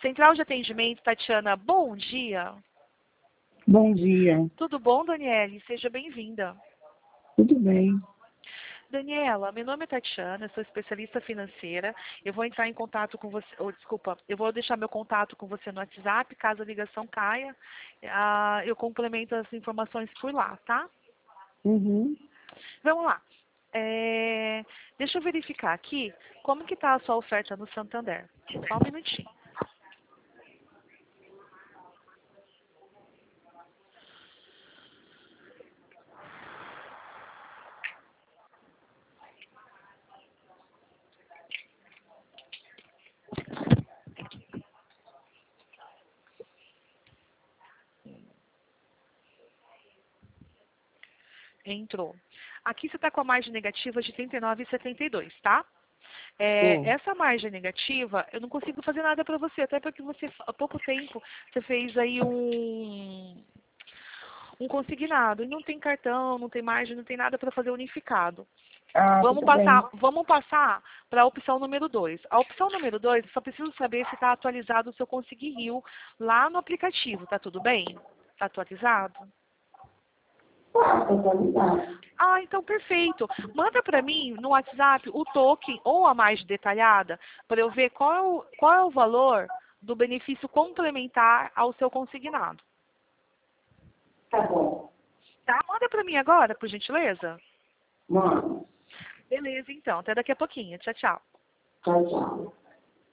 Central de Atendimento, Tatiana, bom dia. Bom dia. Tudo bom, Daniele? Seja bem-vinda. Tudo bem. Daniela, meu nome é Tatiana, eu sou especialista financeira. Eu vou entrar em contato com você, eu vou deixar meu contato com você no WhatsApp, caso a ligação caia. Eu complemento as informações por lá, tá? Uhum. Vamos lá. Deixa eu verificar aqui como que está a sua oferta no Santander. Só um minutinho. Entrou. Aqui você está com a margem negativa de R$ 39,72, tá? Essa margem negativa, eu não consigo fazer nada para você, até porque você, há pouco tempo, você fez aí um consignado. E não tem cartão, não tem margem, não tem nada para fazer unificado. Tudo bem. Vamos passar para a opção número 2. A opção número 2, só preciso saber se está atualizado o seu Consegui Rio lá no aplicativo. Tá tudo bem? Está atualizado? Atualizado. Então perfeito. Manda para mim no WhatsApp o token ou a mais detalhada para eu ver qual é o valor do benefício complementar ao seu consignado. Tá bom. Tá? Manda para mim agora, por gentileza. Mano. Beleza, então. Até daqui a pouquinho. Tchau, tchau. Tchau, tchau.